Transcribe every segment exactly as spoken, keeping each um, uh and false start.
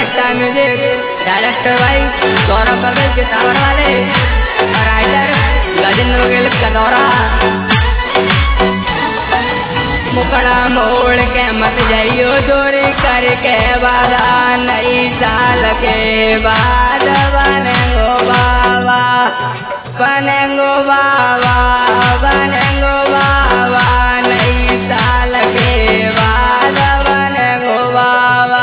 Star music, director भाई सौरभ परवेज के tower वाले, राइटर गजेंद्र गिल का दौरा। मुकड़ा मोड़ के मत जाइयो चोरी करके वादा, नई साल के बाद बनेंगो बाबा, बनेंगो बाबा, बनेंगो बाबा, नई साल के बाद बनेंगो बाबा।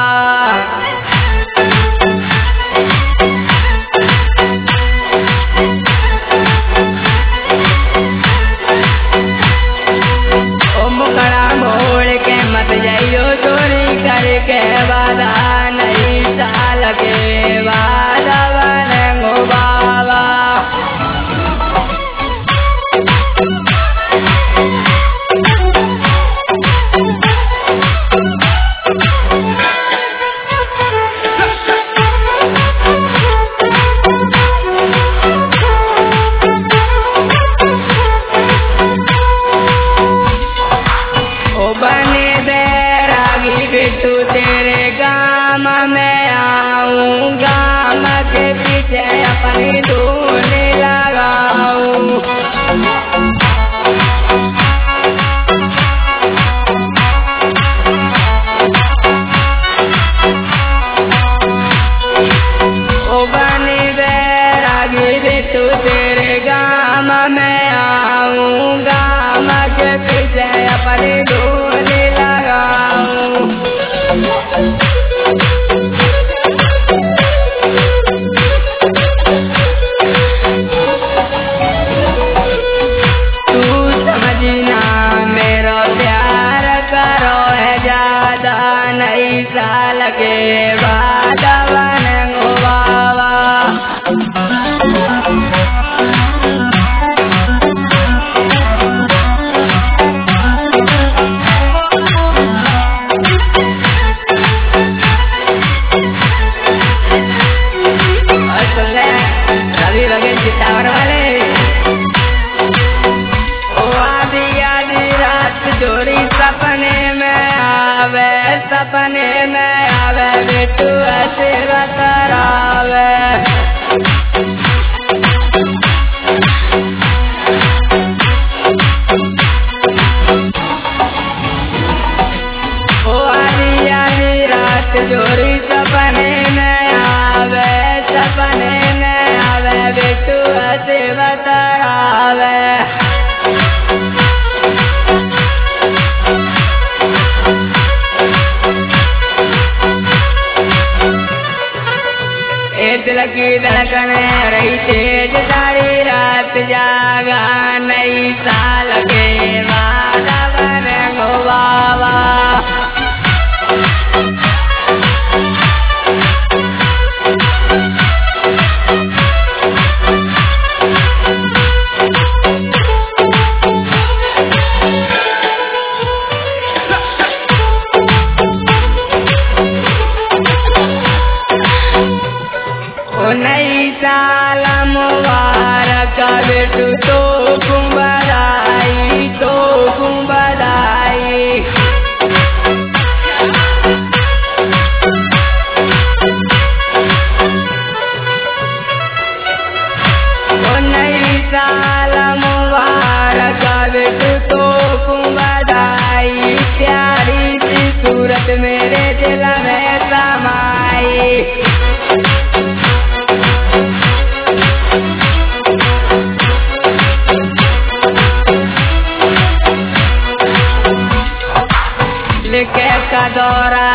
ओ मुकड़ा मोड़ के मत जाइयो चोरी करके वादा, नई साल के बाद बनेंगो बाबा। बिट्टू तेरे गाम में आऊं, गाम के पीछे अपनी धूल लगाऊं। ओ बनी बैरागी बिट्टू तेरे गाम में आऊं, गाम के पीछे अपनी धूल लगाऊं। तू समझना मेरा प्यार करो है ज्यादा, नई साल के बाद बनेंगो बाबा। रवि बघेल के टावर वाले, ओ आधी आधी रात जोड़ी सपने में आवे, सपने में आवे बिट्टू ऐसे बतरावे। ओ आधी आधी रात जोड़ी सपने में आवे, सपने में आवे बिट्टू ऐसे बतरावे। दिल की धड़कन रही तेज सारी रात जागा, नई साल के बाद बनेंगो बाबा। नई साल मुबारक बिट्टू तो तुम बधाई, तो तुम बधाई। ओ नई साल मुबारक बिट्टू तो तुम बधाई, प्यारी सी सूरत मेरे दिल में समाई। के का दौरा